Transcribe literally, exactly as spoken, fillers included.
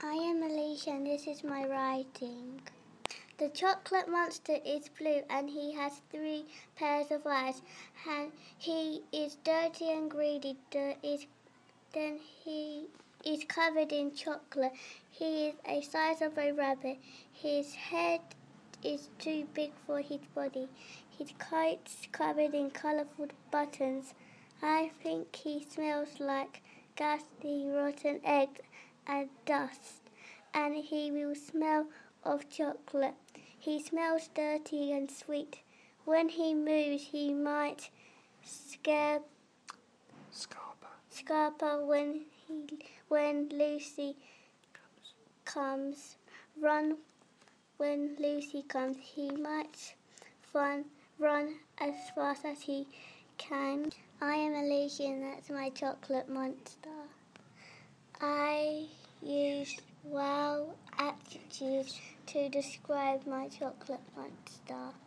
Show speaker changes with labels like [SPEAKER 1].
[SPEAKER 1] I am Alicia and this is my writing. The chocolate monster is blue and he has three pairs of eyes. And he is dirty and greedy. Is, then he is covered in chocolate. He is the size of a rabbit. His head is too big for his body. His coat's covered in colourful buttons. I think he smells like ghastly rotten eggs and dust, and he will smell of chocolate. He smells dirty and sweet. When he moves, he might scare
[SPEAKER 2] Scarper.
[SPEAKER 1] Scarper when he when Lucy comes. comes. Run when Lucy comes. He might run run as fast as he can. I am Alicia and that's my chocolate monster. I used wow adjectives to describe my chocolate monster.